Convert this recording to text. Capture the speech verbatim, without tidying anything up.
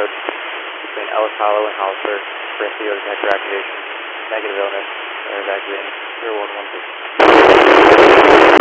code between Ellis Hollow and Hollisburg. Rescue detector activation. Negative illness. They're evacuating. zero one one two.